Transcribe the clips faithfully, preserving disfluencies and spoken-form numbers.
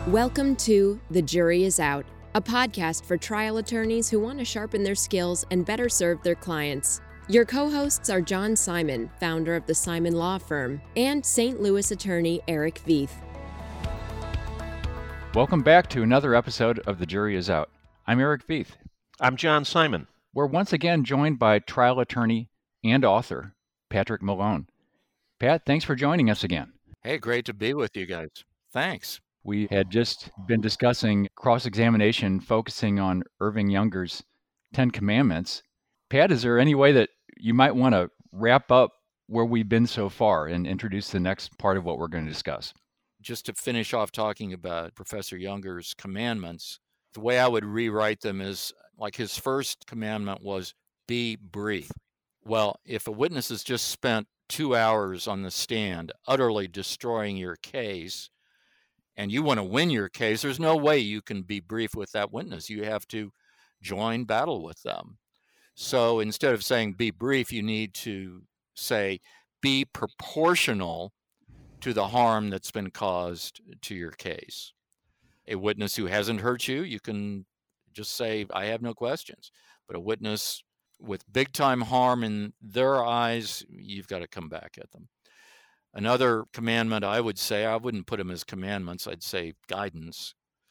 Welcome to The Jury is Out, a podcast for trial attorneys who want to sharpen their skills and better serve their clients. Your co-hosts are John Simon, founder of the Simon Law Firm, and Saint Louis attorney Eric Veith. Welcome back to another episode of The Jury is Out. I'm Eric Veith. I'm John Simon. We're once again joined by trial attorney and author Patrick Malone. Pat, thanks for joining us again. Hey, great to be with you guys. Thanks. We had just been discussing cross-examination focusing on Irving Younger's Ten Commandments. Pat, is there any way that you might want to wrap up where we've been so far and introduce the next part of what we're going to discuss? Just to finish off talking about Professor Younger's commandments, the way I would rewrite them is like his first commandment was be brief. Well, if a witness has just spent two hours on the stand utterly destroying your case, and you want to win your case, there's no way you can be brief with that witness. You have to join battle with them. So instead of saying be brief, you need to say be proportional to the harm that's been caused to your case. A witness who hasn't hurt you, you can just say, I have no questions. But a witness with big time harm in their eyes, you've got to come back at them. Another commandment I would say, I wouldn't put them as commandments, I'd say guidance,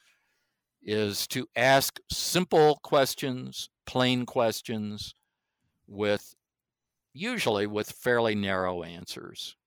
is to ask simple questions, plain questions, with usually with fairly narrow answers.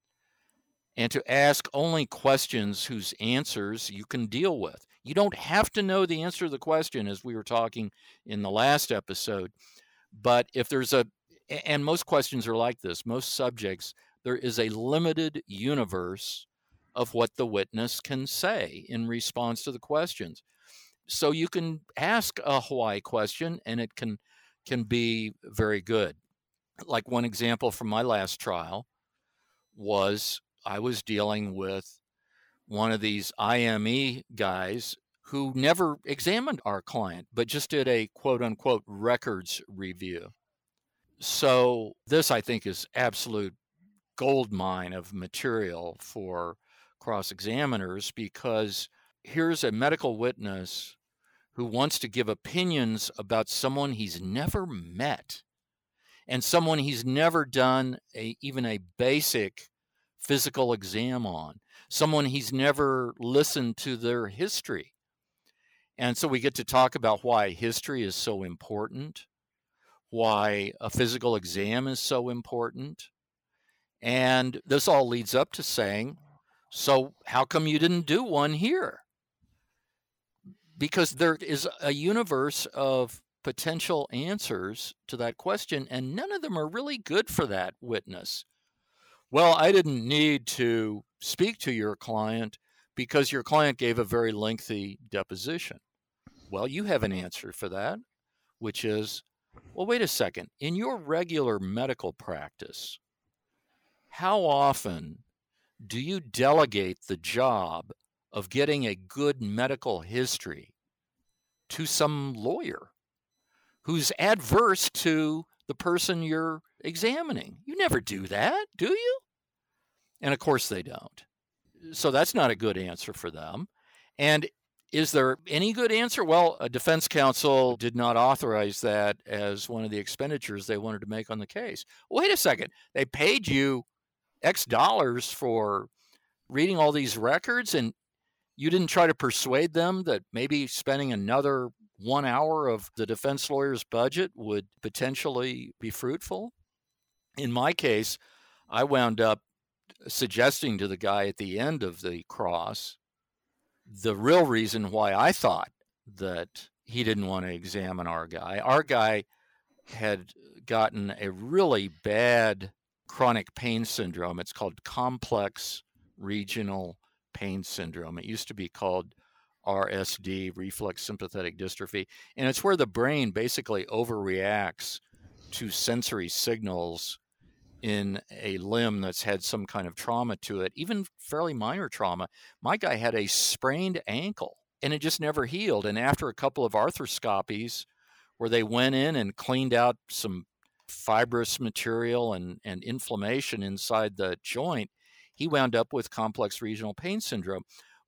And to ask only questions whose answers you can deal with. You don't have to know the answer to the question, as we were talking in the last episode, but if there's a, and most questions are like this, most subjects, there is a limited universe of what the witness can say in response to the questions. So you can ask a Hawaii question and it can can be very good. Like one example from my last trial was I was dealing with one of these I M E guys who never examined our client, but just did a quote unquote records review. So this, I think, is absolute gold mine of material for cross-examiners, because here's a medical witness who wants to give opinions about someone he's never met and someone he's never done a, even a basic physical exam on, someone he's never listened to their history. And so we get to talk about why history is so important, why a physical exam is so important. And this all leads up to saying, so how come you didn't do one here? Because there is a universe of potential answers to that question, and none of them are really good for that witness. Well, I didn't need to speak to your client because your client gave a very lengthy deposition. Well, you have an answer for that, which is, well, wait a second. In your regular medical practice, how often do you delegate the job of getting a good medical history to some lawyer who's adverse to the person you're examining? You never do that, do you? And of course they don't. So that's not a good answer for them. And is there any good answer? Well, a defense counsel did not authorize that as one of the expenditures they wanted to make on the case. Wait a second. They paid you X dollars for reading all these records, and you didn't try to persuade them that maybe spending another one hour of the defense lawyer's budget would potentially be fruitful? In my case, I wound up suggesting to the guy at the end of the cross the real reason why I thought that he didn't want to examine our guy. Our guy had gotten a really bad chronic pain syndrome. It's called complex regional pain syndrome. It used to be called R S D, reflex sympathetic dystrophy, and it's where the brain basically overreacts to sensory signals in a limb that's had some kind of trauma to it, even fairly minor trauma. My guy had a sprained ankle, and it just never healed. And after a couple of arthroscopies where they went in and cleaned out some fibrous material and, and inflammation inside the joint, he wound up with complex regional pain syndrome.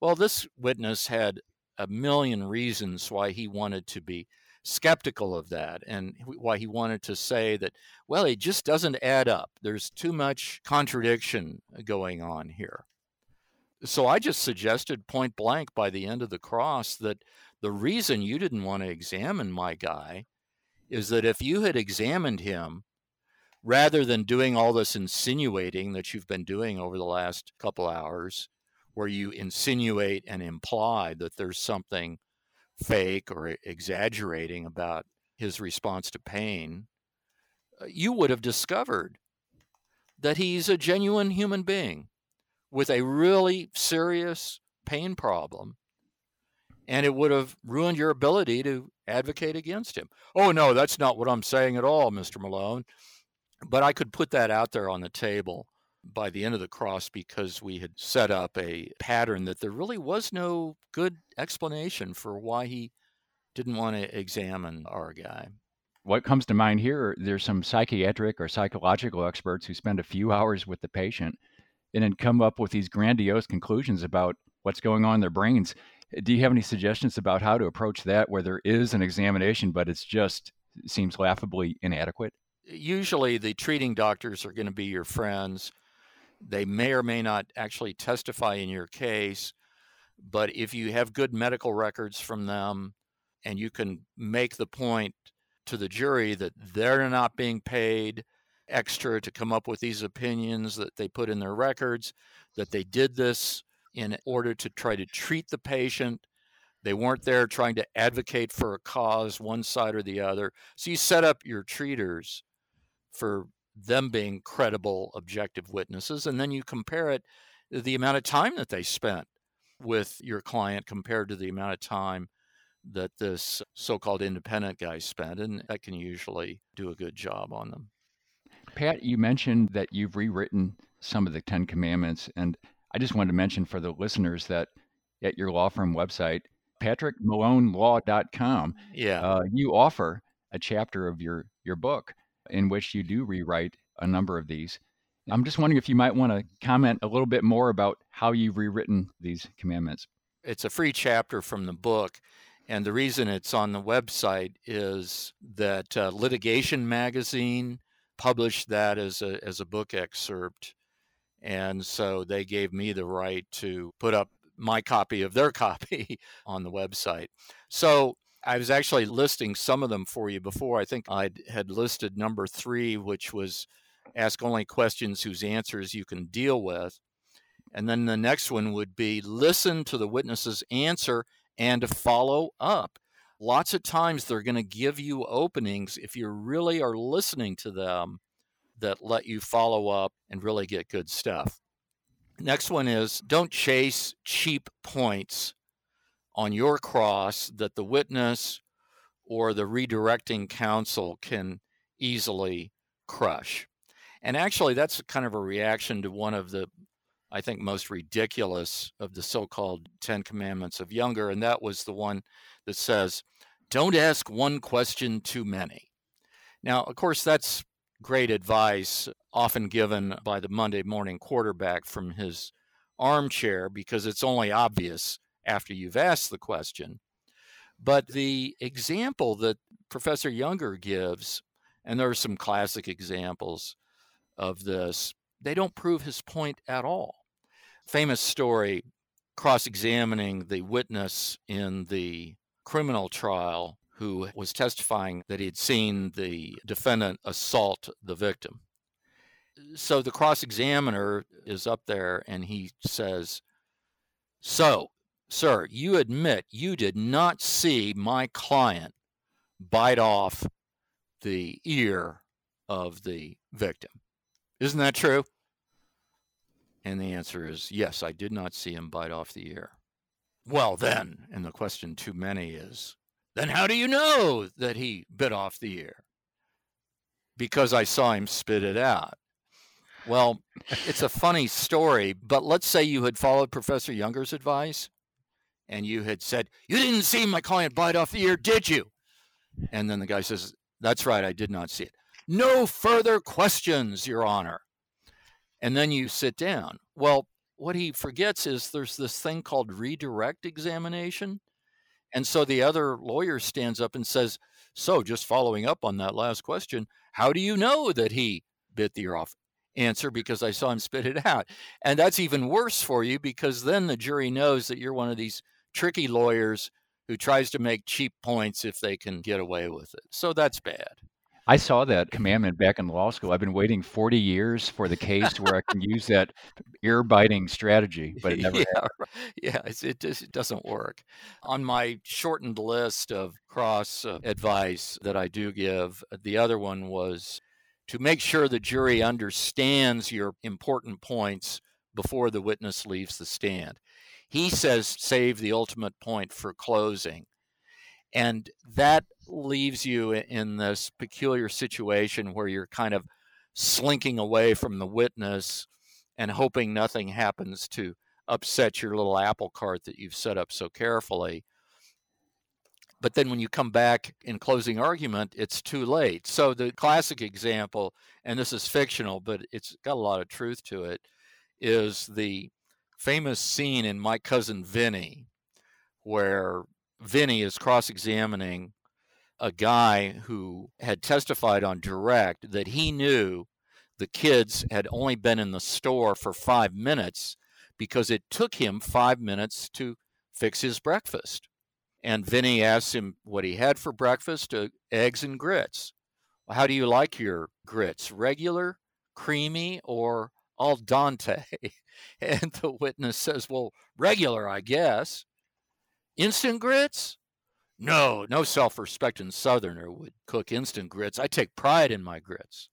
Well, this witness had a million reasons why he wanted to be skeptical of that, and why he wanted to say that, well, it just doesn't add up. There's too much contradiction going on here. So I just suggested point blank by the end of the cross that the reason you didn't want to examine my guy is that if you had examined him, rather than doing all this insinuating that you've been doing over the last couple hours, where you insinuate and imply that there's something fake or exaggerating about his response to pain, you would have discovered that he's a genuine human being with a really serious pain problem, and it would have ruined your ability to advocate against him. Oh, no, that's not what I'm saying at all, Mister Malone. But I could put that out there on the table by the end of the cross because we had set up a pattern that there really was no good explanation for why he didn't want to examine our guy. What comes to mind here, there's some psychiatric or psychological experts who spend a few hours with the patient and then come up with these grandiose conclusions about what's going on in their brains. Do you have any suggestions about how to approach that where there is an examination, but it's just it seems laughably inadequate? Usually the treating doctors are going to be your friends. They may or may not actually testify in your case, but if you have good medical records from them and you can make the point to the jury that they're not being paid extra to come up with these opinions that they put in their records, that they did this in order to try to treat the patient. They weren't there trying to advocate for a cause, one side or the other. So you set up your treaters for them being credible, objective witnesses, and then you compare it to the amount of time that they spent with your client compared to the amount of time that this so-called independent guy spent, and that can usually do a good job on them. Pat, you mentioned that you've rewritten some of the Ten Commandments, and I just wanted to mention for the listeners that at your law firm website, patrick malone law dot com, yeah. uh, you offer a chapter of your, your book in which you do rewrite a number of these. I'm just wondering if you might want to comment a little bit more about how you've rewritten these commandments. It's a free chapter from the book, and the reason it's on the website is that uh, Litigation Magazine published that as a as a book excerpt, and so they gave me the right to put up my copy of their copy on the website. So I was actually listing some of them for you before. I think I had listed number three, which was ask only questions whose answers you can deal with. And then the next one would be listen to the witness's answer and follow up. Lots of times they're going to give you openings if you really are listening to them that let you follow up and really get good stuff. Next one is don't chase cheap points on your cross that the witness or the redirecting counsel can easily crush. And actually, that's kind of a reaction to one of the, I think, most ridiculous of the so-called Ten Commandments of Younger, and that was the one that says, don't ask one question too many. Now, of course, that's great advice, often given by the Monday morning quarterback from his armchair, because it's only obvious after you've asked the question. But the example that Professor Younger gives, and there are some classic examples of this, they don't prove his point at all. Famous story, cross-examining the witness in the criminal trial who was testifying that he had seen the defendant assault the victim. So the cross-examiner is up there and he says, so, sir, you admit you did not see my client bite off the ear of the victim. Isn't that true? And the answer is, yes, I did not see him bite off the ear. Well, then, and the question too many is, then how do you know that he bit off the ear? Because I saw him spit it out. Well, it's a funny story, but let's say you had followed Professor Younger's advice and you had said, you didn't see my client bite off the ear, did you? And then the guy says, that's right, I did not see it. No further questions, Your Honor. And then you sit down. Well, what he forgets is there's this thing called redirect examination. And so the other lawyer stands up and says, so just following up on that last question, how do you know that he bit the ear off? Answer, because I saw him spit it out. And that's even worse for you, because then the jury knows that you're one of these tricky lawyers who tries to make cheap points if they can get away with it. So that's bad. I saw that commandment back in law school. I've been waiting forty years for the case where I can use that ear-biting strategy, but it never yeah, happened. yeah, it's, it, just, it doesn't work. On my shortened list of cross uh, advice that I do give, the other one was to make sure the jury understands your important points before the witness leaves the stand. He says save the ultimate point for closing. And that leaves you in this peculiar situation where you're kind of slinking away from the witness and hoping nothing happens to upset your little apple cart that you've set up so carefully. But then when you come back in closing argument, it's too late. So the classic example, and this is fictional, but it's got a lot of truth to it, is the famous scene in My Cousin Vinny, where Vinny is cross-examining a guy who had testified on direct that he knew the kids had only been in the store for five minutes because it took him five minutes to fix his breakfast. And Vinny asks him what he had for breakfast, uh, eggs and grits. Well, how do you like your grits? Regular, creamy, or al dente? And the witness says, well, regular, I guess. Instant grits? No, no self-respecting Southerner would cook instant grits. I take pride in my grits.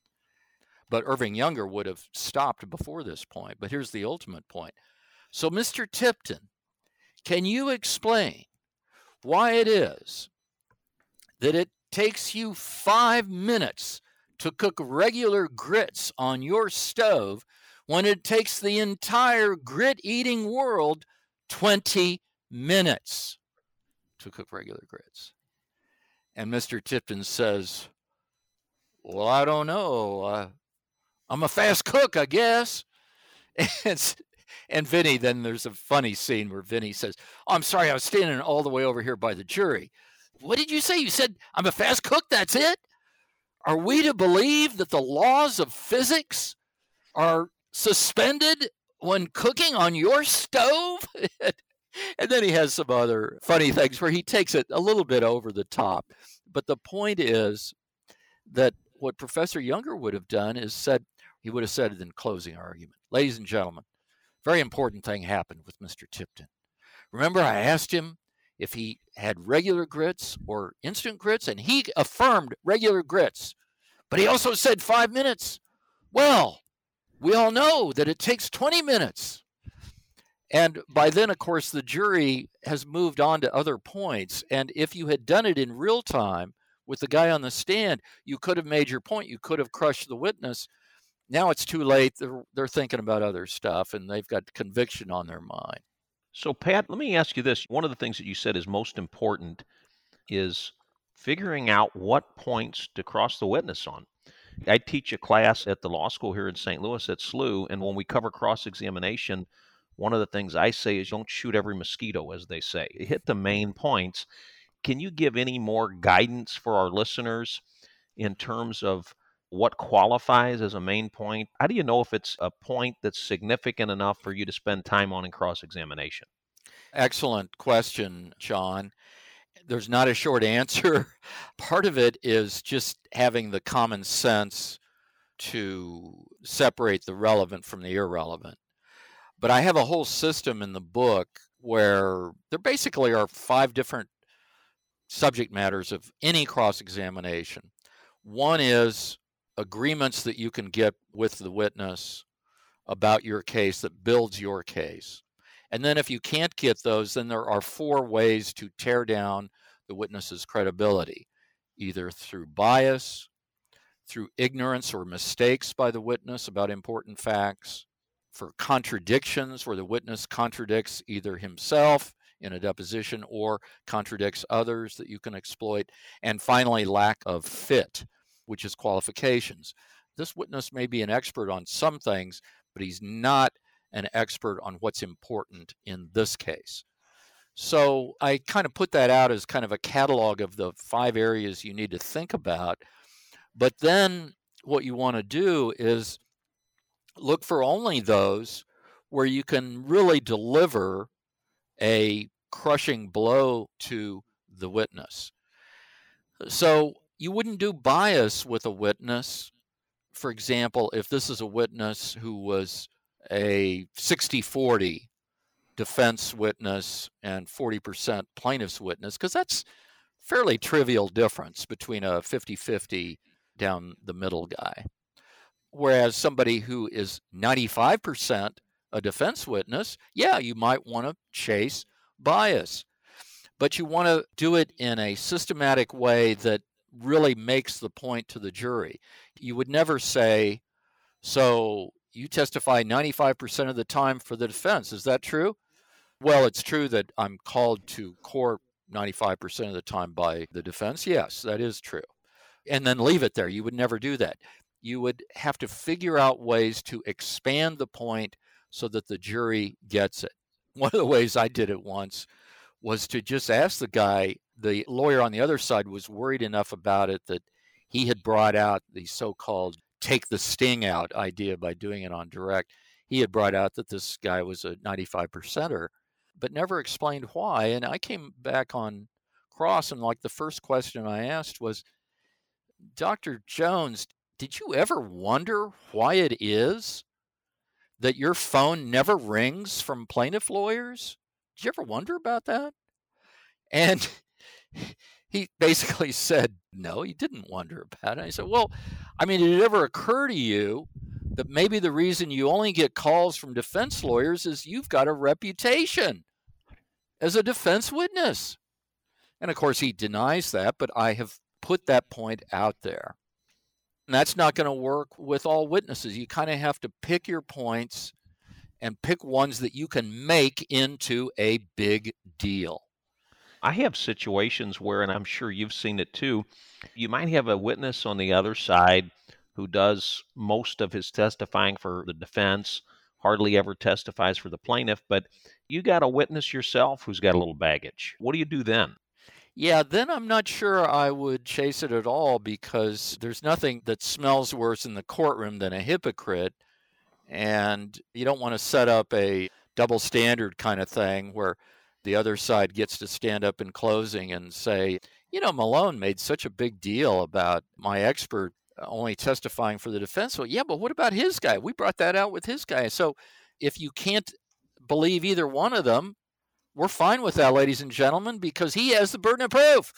But Irving Younger would have stopped before this point. But here's the ultimate point. So, Mister Tipton, can you explain why it is that it takes you five minutes to cook regular grits on your stove when it takes the entire grit-eating world twenty minutes to cook regular grits? And Mister Tipton says, well, I don't know. Uh, I'm a fast cook, I guess. And, and Vinny, then there's a funny scene where Vinny says, oh, I'm sorry, I was standing all the way over here by the jury. What did you say? You said I'm a fast cook, that's it? Are we to believe that the laws of physics are suspended when cooking on your stove? And then he has some other funny things where he takes it a little bit over the top. But the point is that what Professor Younger would have done is said, he would have said it in closing argument. Ladies and gentlemen, very important thing happened with Mister Tipton. Remember, I asked him if he had regular grits or instant grits, and he affirmed regular grits. But he also said five minutes. Well, we all know that it takes twenty minutes. And by then, of course, the jury has moved on to other points. And if you had done it in real time with the guy on the stand, you could have made your point. You could have crushed the witness. Now it's too late. They're, they're thinking about other stuff, and they've got conviction on their mind. So, Pat, let me ask you this. One of the things that you said is most important is figuring out what points to cross the witness on. I teach a class at the law school here in Saint Louis at S L U, and when we cover cross-examination, one of the things I say is don't shoot every mosquito, as they say. Hit the main points. Can you give any more guidance for our listeners in terms of what qualifies as a main point? How do you know if it's a point that's significant enough for you to spend time on in cross-examination? Excellent question, John. There's not a short answer. Part of it is just having the common sense to separate the relevant from the irrelevant. But I have a whole system in the book where there basically are five different subject matters of any cross-examination. One is agreements that you can get with the witness about your case that builds your case. And then if you can't get those, then there are four ways to tear down the witness's credibility, either through bias, through ignorance or mistakes by the witness about important facts, for contradictions where the witness contradicts either himself in a deposition or contradicts others that you can exploit, and finally, lack of fit, which is qualifications. This witness may be an expert on some things, but he's not an expert on what's important in this case. So I kind of put that out as kind of a catalog of the five areas you need to think about. But then what you want to do is look for only those where you can really deliver a crushing blow to the witness. So you wouldn't do bias with a witness. For example, if this is a witness who was a sixty forty defense witness and forty percent plaintiff's witness, because that's fairly trivial difference between a fifty fifty down the middle guy. Whereas somebody who is ninety-five percent a defense witness, yeah, you might want to chase bias, but you want to do it in a systematic way that really makes the point to the jury. You would never say, so you testify ninety-five percent of the time for the defense. Is that true? Well, it's true that I'm called to court ninety-five percent of the time by the defense. Yes, that is true. And then leave it there. You would never do that. You would have to figure out ways to expand the point so that the jury gets it. One of the ways I did it once was to just ask the guy, the lawyer on the other side was worried enough about it that he had brought out the so-called take the sting out idea by doing it on direct. He had brought out that this guy was a ninety-five percenter, but never explained why. And I came back on cross, and like the first question I asked was, Doctor Jones, did you ever wonder why it is that your phone never rings from plaintiff lawyers? Did you ever wonder about that? And he basically said, no, he didn't wonder about it. I said, well, I mean, did it ever occur to you that maybe the reason you only get calls from defense lawyers is you've got a reputation as a defense witness? And of course, he denies that, but I have put that point out there. And that's not going to work with all witnesses. You kind of have to pick your points and pick ones that you can make into a big deal. I have situations where, and I'm sure you've seen it too, you might have a witness on the other side who does most of his testifying for the defense, hardly ever testifies for the plaintiff, but you got a witness yourself who's got a little baggage. What do you do then? Yeah, then I'm not sure I would chase it at all, because there's nothing that smells worse in the courtroom than a hypocrite. And you don't want to set up a double standard kind of thing where the other side gets to stand up in closing and say, you know, Malone made such a big deal about my expert only testifying for the defense. Well, yeah, but what about his guy? We brought that out with his guy. So if you can't believe either one of them, we're fine with that, ladies and gentlemen, because he has the burden of proof.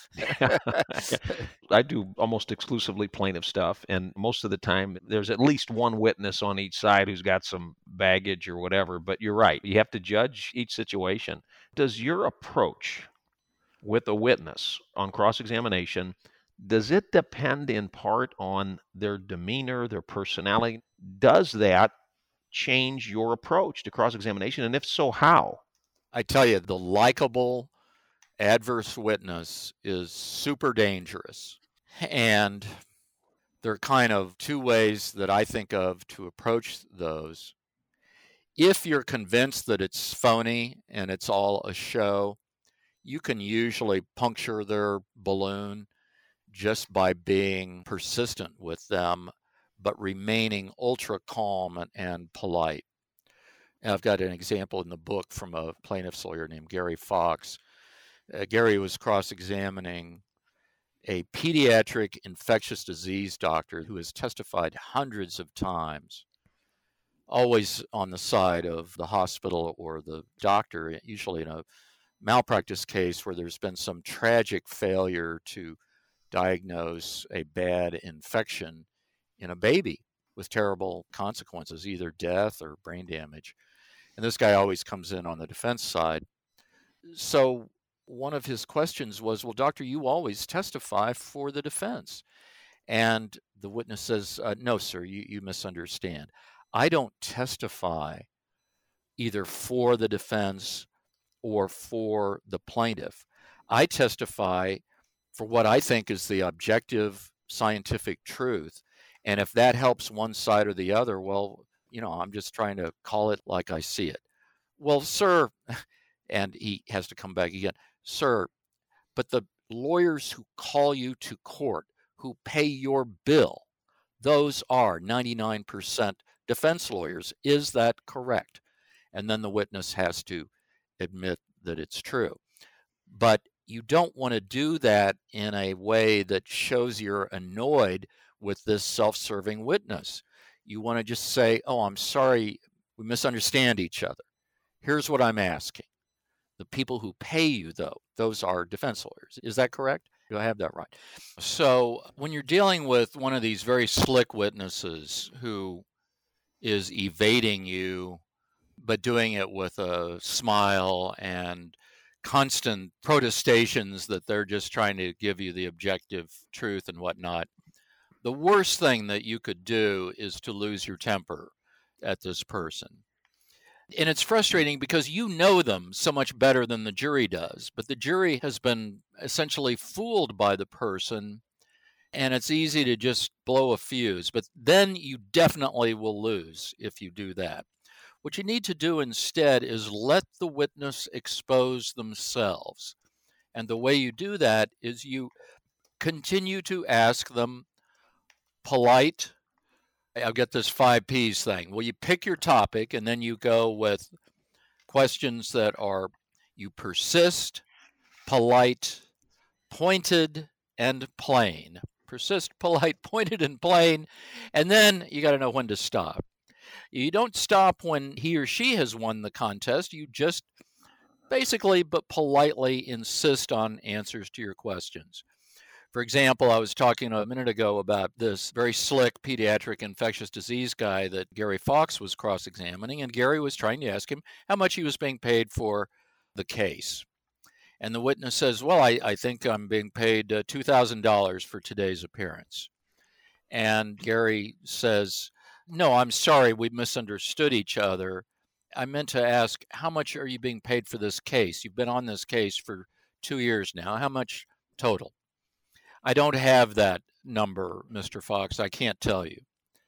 I do almost exclusively plaintiff stuff, and most of the time there's at least one witness on each side who's got some baggage or whatever. But you're right. You have to judge each situation. Does your approach with a witness on cross-examination, does it depend in part on their demeanor, their personality? Does that change your approach to cross-examination? And if so, how? I tell you, the likable adverse witness is super dangerous. And there are kind of two ways that I think of to approach those. If you're convinced that it's phony and it's all a show, you can usually puncture their balloon just by being persistent with them, but remaining ultra calm and, and polite. And I've got an example in the book from a plaintiff's lawyer named Gary Fox. Uh, Gary was cross-examining a pediatric infectious disease doctor who has testified hundreds of times, always on the side of the hospital or the doctor, usually in a malpractice case where there's been some tragic failure to diagnose a bad infection in a baby with terrible consequences, either death or brain damage. And this guy always comes in on the defense side. So one of his questions was, well, doctor, you always testify for the defense. And the witness says, uh, no, sir, you, you misunderstand. I don't testify either for the defense or for the plaintiff. I testify for what I think is the objective scientific truth. And if that helps one side or the other, well, You know, I'm just trying to call it like I see it. Well, sir, and he has to come back again, sir, but the lawyers who call you to court, who pay your bill, those are ninety-nine percent defense lawyers. Is that correct? And then the witness has to admit that it's true. But you don't want to do that in a way that shows you're annoyed with this self-serving witness. You want to just say, oh, I'm sorry, we misunderstand each other. Here's what I'm asking. The people who pay you, though, those are defense lawyers. Is that correct? Do I have that right? So when you're dealing with one of these very slick witnesses who is evading you, but doing it with a smile and constant protestations that they're just trying to give you the objective truth and whatnot, the worst thing that you could do is to lose your temper at this person. And it's frustrating because you know them so much better than the jury does, but the jury has been essentially fooled by the person, and it's easy to just blow a fuse. But then you definitely will lose if you do that. What you need to do instead is let the witness expose themselves. And the way you do that is you continue to ask them polite, I'll get this five P's thing. Well, you pick your topic and then you go with questions that are, you persist, polite, pointed, and plain. Persist, polite, pointed, and plain. And then you got to know when to stop. You don't stop when he or she has won the contest. You just basically but politely insist on answers to your questions. For example, I was talking a minute ago about this very slick pediatric infectious disease guy that Gary Fox was cross-examining, and Gary was trying to ask him how much he was being paid for the case. And the witness says, well, I, I think I'm being paid uh, two thousand dollars for today's appearance. And Gary says, no, I'm sorry, we misunderstood each other. I meant to ask, how much are you being paid for this case? You've been on this case for two years now. How much total? I don't have that number, Mister Fox. I can't tell you.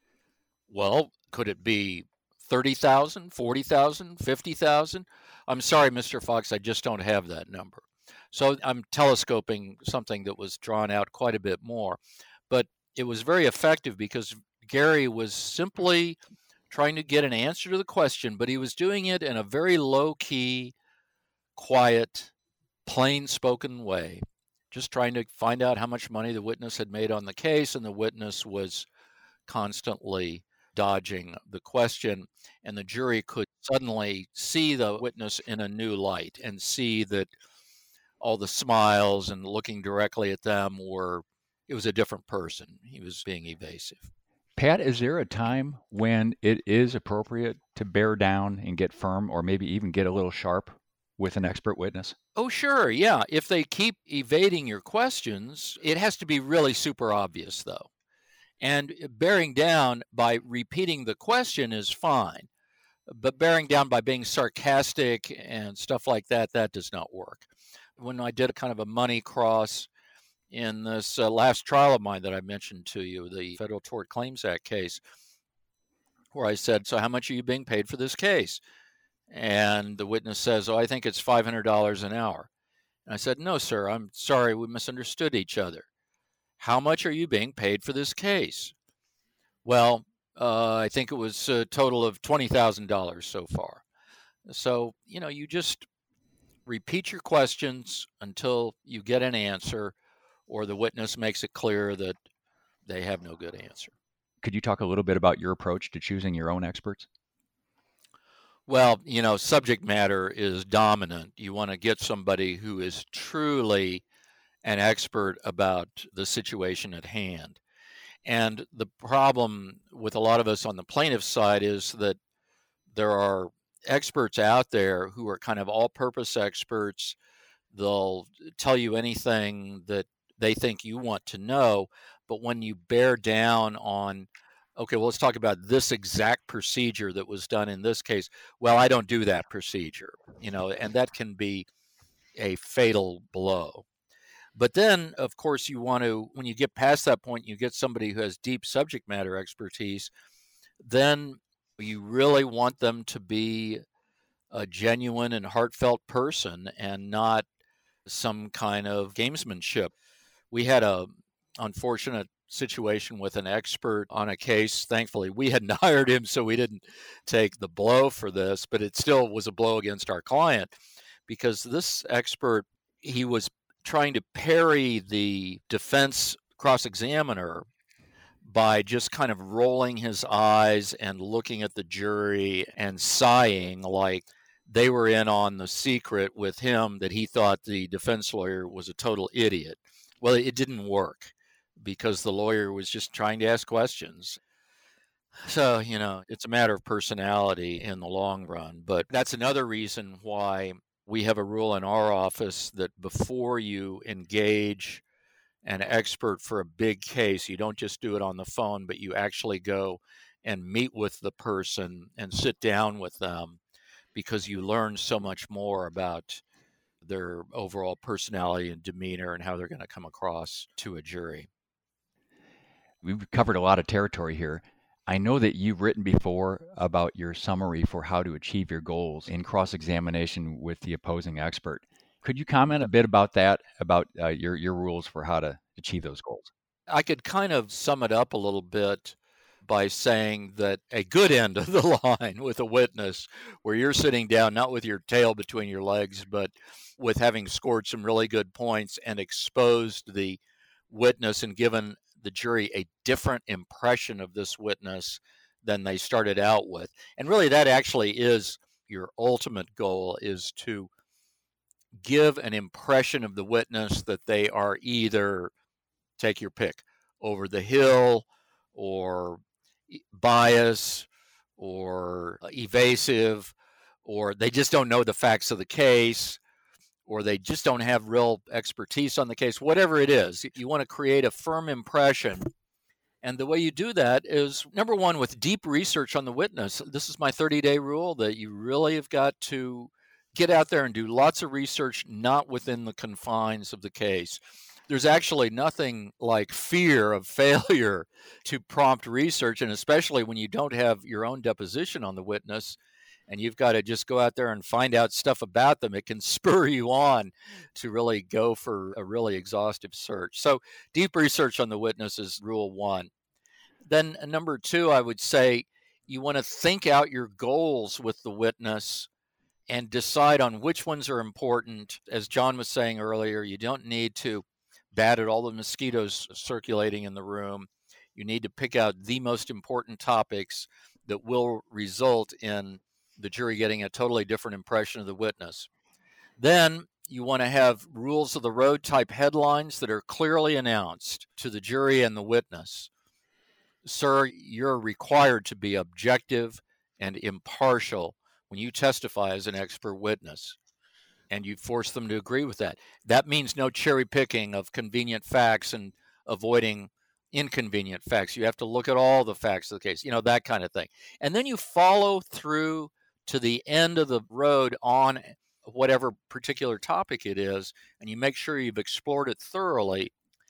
Well, could it be thirty thousand, forty thousand, fifty thousand? I'm sorry, Mister Fox, I just don't have that number. So I'm telescoping something that was drawn out quite a bit more. But it was very effective because Gary was simply trying to get an answer to the question, but he was doing it in a very low-key, quiet, plain-spoken way. Just trying to find out how much money the witness had made on the case, and the witness was constantly dodging the question, and the jury could suddenly see the witness in a new light and see that all the smiles and looking directly at them were, it was a different person. He was being evasive. Pat, is there a time when it is appropriate to bear down and get firm, or maybe even get a little sharp with an expert witness? Oh, sure. Yeah. If they keep evading your questions, it has to be really super obvious, though. And bearing down by repeating the question is fine. But bearing down by being sarcastic and stuff like that, that does not work. When I did a kind of a money cross in this uh, last trial of mine that I mentioned to you, the Federal Tort Claims Act case, where I said, so how much are you being paid for this case? And the witness says, oh, I think it's five hundred dollars an hour. And I said, no, sir, I'm sorry, we misunderstood each other. How much are you being paid for this case? Well, uh, I think it was a total of twenty thousand dollars so far. So, you know, you just repeat your questions until you get an answer, or the witness makes it clear that they have no good answer. Could you talk a little bit about your approach to choosing your own experts? Well, you know, subject matter is dominant. You want to get somebody who is truly an expert about the situation at hand. And the problem with a lot of us on the plaintiff's side is that there are experts out there who are kind of all-purpose experts. They'll tell you anything that they think you want to know, but when you bear down on, okay, well, let's talk about this exact procedure that was done in this case. Well, I don't do that procedure, you know, and that can be a fatal blow. But then, of course, you want to, when you get past that point, you get somebody who has deep subject matter expertise, then You really want them to be a genuine and heartfelt person and not some kind of gamesmanship. We had a unfortunate situation with an expert on a case. Thankfully, we hadn't hired him, so we didn't take the blow for this, but it still was a blow against our client because this expert, he was trying to parry the defense cross-examiner by just kind of rolling his eyes and looking at the jury and sighing like they were in on the secret with him that he thought the defense lawyer was a total idiot. Well, it didn't work because the lawyer was just trying to ask questions. So, you know, it's a matter of personality in the long run. But that's another reason why we have a rule in our office that before you engage an expert for a big case, you don't just do it on the phone, but you actually go and meet with the person and sit down with them because you learn so much more about their overall personality and demeanor and how they're going to come across to a jury. We've covered a lot of territory here. I know that you've written before about your summary for how to achieve your goals in cross-examination with the opposing expert. Could you comment a bit about that, about uh, your, your rules for how to achieve those goals? I could kind of sum it up a little bit by saying that a good end of the line with a witness where you're sitting down, not with your tail between your legs, but with having scored some really good points and exposed the witness and given the jury a different impression of this witness than they started out with. And really that actually is your ultimate goal, is to give an impression of the witness that they are either, take your pick, over the hill or bias or evasive, or they just don't know the facts of the case, or they just don't have real expertise on the case, whatever it is. You want to create a firm impression. And the way you do that is, number one, with deep research on the witness. This is my thirty-day rule, that you really have got to get out there and do lots of research, not within the confines of the case. There's actually nothing like fear of failure to prompt research, and especially when you don't have your own deposition on the witness and you've got to just go out there and find out stuff about them, it can spur you on to really go for a really exhaustive search. So deep research on the witness is rule one. Then number two, I would say you want to think out your goals with the witness and decide on which ones are important. As John was saying earlier, you don't need to bat at all the mosquitoes circulating in the room. You need to pick out the most important topics that will result in the jury getting a totally different impression of the witness. Then you want to have rules of the road type headlines that are clearly announced to the jury and the witness. Sir, you're required to be objective and impartial when you testify as an expert witness, and you force them to agree with that. That means no cherry picking of convenient facts and avoiding inconvenient facts. You have to look at all the facts of the case, you know, that kind of thing. And then you follow through to the end of the road on whatever particular topic it is, and you make sure you've explored it thoroughly.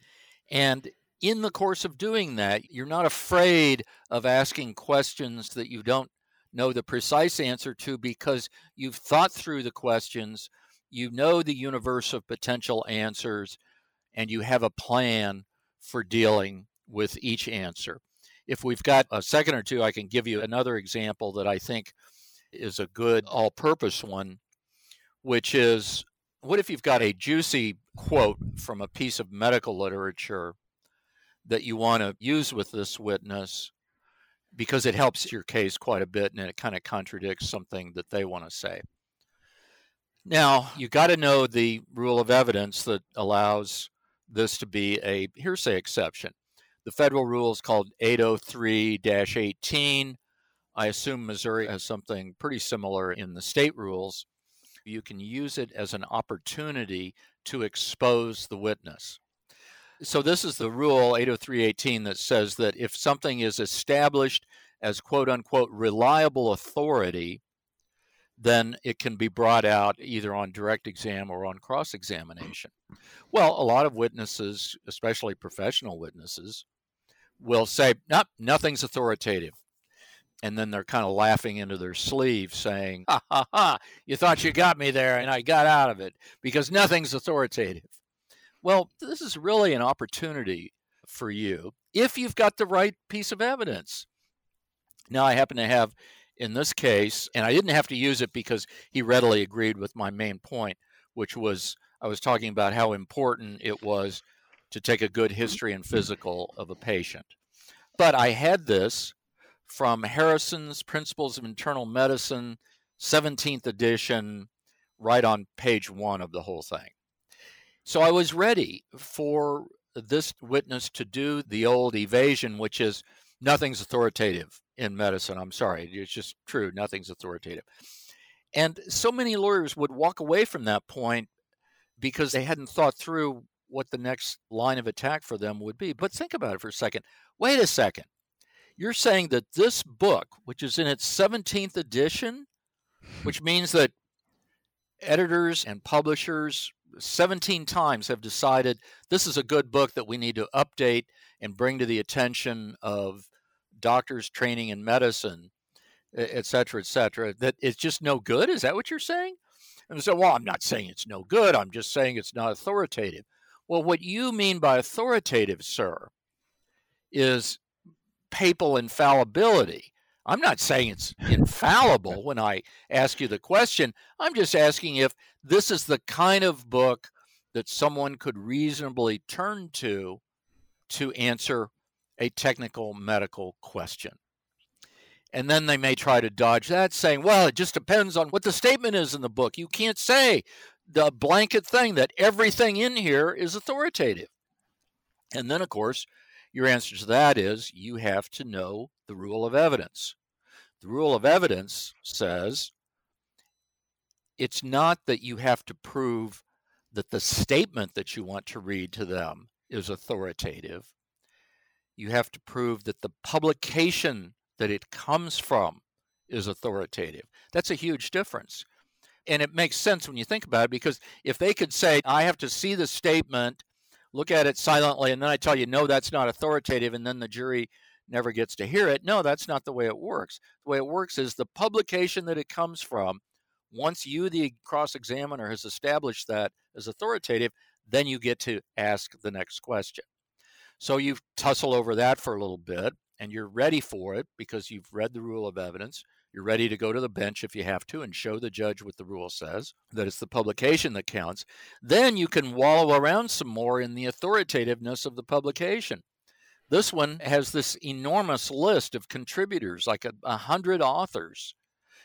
And in the course of doing that, you're not afraid of asking questions that you don't know the precise answer to, because you've thought through the questions, you know the universe of potential answers, and you have a plan for dealing with each answer. If we've got a second or two, I can give you another example that I think is a good all-purpose one, which is, what if you've got a juicy quote from a piece of medical literature that you want to use with this witness because it helps your case quite a bit and it kind of contradicts something that they want to say. Now, you got to know the rule of evidence that allows this to be a hearsay exception. The federal rule is called eight oh three dash eighteen. I assume Missouri has something pretty similar in the state rules. You can use it as an opportunity to expose the witness. So this is the rule eight oh three eighteen that says that if something is established as quote unquote reliable authority, then it can be brought out either on direct exam or on cross-examination. Well, a lot of witnesses, especially professional witnesses, will say, nope, nothing's authoritative. and then they're kind of laughing into their sleeve saying, ha, ha, ha, you thought you got me there and I got out of it because nothing's authoritative. Well, this is really an opportunity for you if you've got the right piece of evidence. Now, I happen to have, in this case, and I didn't have to use it because he readily agreed with my main point, which was I was talking about how important it was to take a good history and physical of a patient. But I had this from Harrison's Principles of Internal Medicine, seventeenth edition, right on page one of the whole thing. So I was ready for this witness to do the old evasion, which is nothing's authoritative in medicine. I'm sorry, it's just true, nothing's authoritative. And so many lawyers would walk away from that point because they hadn't thought through what the next line of attack for them would be. But think about it for a second. Wait a second. You're saying that this book, which is in its seventeenth edition, which means that editors and publishers seventeen times have decided this is a good book that we need to update and bring to the attention of doctors training in medicine, et cetera, et cetera, that it's just no good? Is that what you're saying? And so, well, I'm not saying it's no good. I'm just saying it's not authoritative. Well, what you mean by authoritative, sir, is papal infallibility. I'm not saying it's infallible when I ask you the question. I'm just asking if this is the kind of book that someone could reasonably turn to to answer a technical medical question. And then they may try to dodge that, saying, well, it just depends on what the statement is in the book. You can't say the blanket thing that everything in here is authoritative. And then, of course, your answer to that is you have to know the rule of evidence. The rule of evidence says it's not that you have to prove that the statement that you want to read to them is authoritative. You have to prove that the publication that it comes from is authoritative. That's a huge difference. And it makes sense when you think about it, because if they could say, I have to see the statement, look at it silently, and then I tell you, no, that's not authoritative, and then the jury never gets to hear it. No, that's not the way it works. The way it works is the publication that it comes from, once you, the cross-examiner, has established that as authoritative, then you get to ask the next question. So you tussle over that for a little bit, and you're ready for it because you've read the rule of evidence. You're ready to go to the bench if you have to and show the judge what the rule says, that it's the publication that counts. Then you can wallow around some more in the authoritativeness of the publication. This one has this enormous list of contributors, like a, a hundred authors,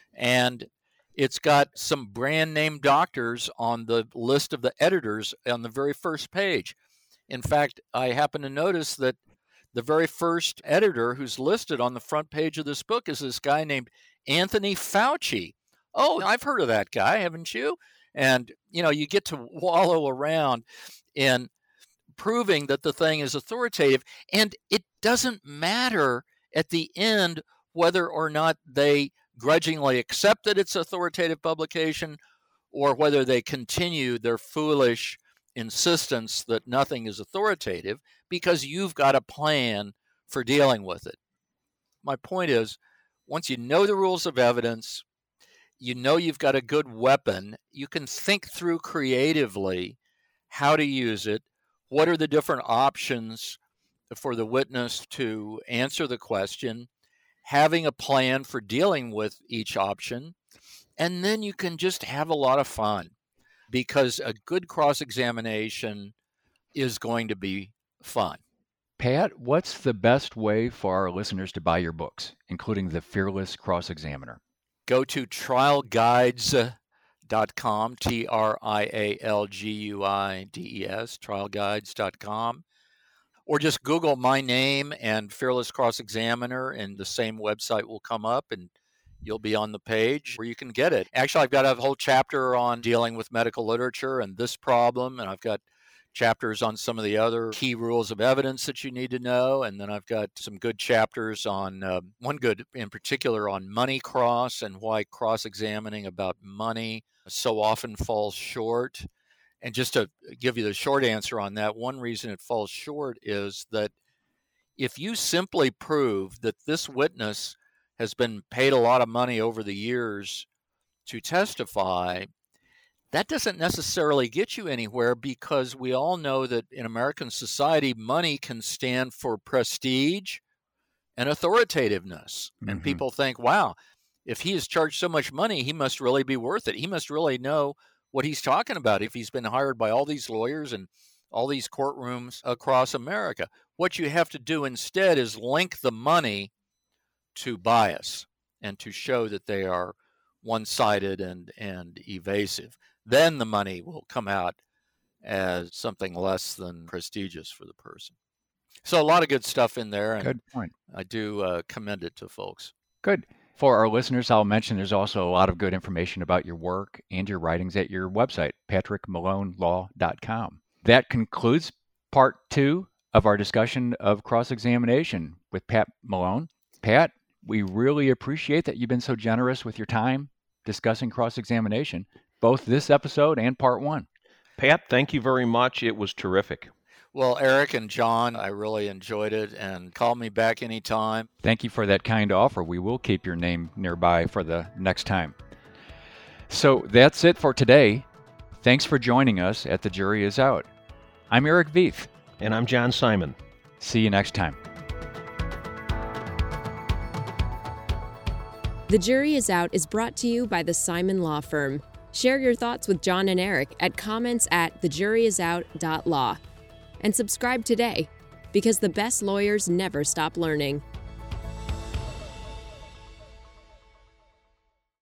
and it's got some brand name doctors on the list of the editors on the very first page. In fact, I happen to notice that the very first editor who's listed on the front page of this book is this guy named Anthony Fauci. Oh, I've heard of that guy, haven't you? And, you know, you get to wallow around in proving that the thing is authoritative. And it doesn't matter at the end whether or not they grudgingly accept that it's authoritative publication or whether they continue their foolish insistence that nothing is authoritative, because you've got a plan for dealing with it. My point is, once you know the rules of evidence, you know you've got a good weapon, you can think through creatively how to use it, what are the different options for the witness to answer the question, having a plan for dealing with each option, and then you can just have a lot of fun, because a good cross-examination is going to be fun. Pat, what's the best way for our listeners to buy your books, including The Fearless Cross-Examiner? Go to trial guides dot com, T R I A L G U I D E S, trial guides dot com, or just Google my name and Fearless Cross-Examiner, and the same website will come up, and you'll be on the page where you can get it. Actually, I've got a whole chapter on dealing with medical literature and this problem, and I've got chapters on some of the other key rules of evidence that you need to know, and then I've got some good chapters on, uh, one good in particular on money cross and why cross-examining about money so often falls short. And just to give you the short answer on that, one reason it falls short is that if you simply prove that this witness has been paid a lot of money over the years to testify, that doesn't necessarily get you anywhere, because we all know that in American society, money can stand for prestige and authoritativeness. Mm-hmm. And people think, wow, if he has charged so much money, he must really be worth it. He must really know what he's talking about if he's been hired by all these lawyers and all these courtrooms across America. What you have to do instead is link the money to bias and to show that they are one-sided and, and evasive. Then the money will come out as something less than prestigious for the person. So a lot of good stuff in there. And good point. I do uh, commend it to folks. Good. For our listeners, I'll mention there's also a lot of good information about your work and your writings at your website, patrick malone law dot com. That concludes part two of our discussion of cross-examination with Pat Malone. Pat, we really appreciate that you've been so generous with your time discussing cross-examination, both this episode and part one. Pat, thank you very much. It was terrific. Well, Eric and John, I really enjoyed it, and call me back anytime. Thank you for that kind offer. We will keep your name nearby for the next time. So that's it for today. Thanks for joining us at The Jury Is Out. I'm Eric Veith. And I'm John Simon. See you next time. The Jury Is Out is brought to you by the Simon Law Firm. Share your thoughts with John and Eric at comments at the jury is out dot law. And subscribe today, because the best lawyers never stop learning.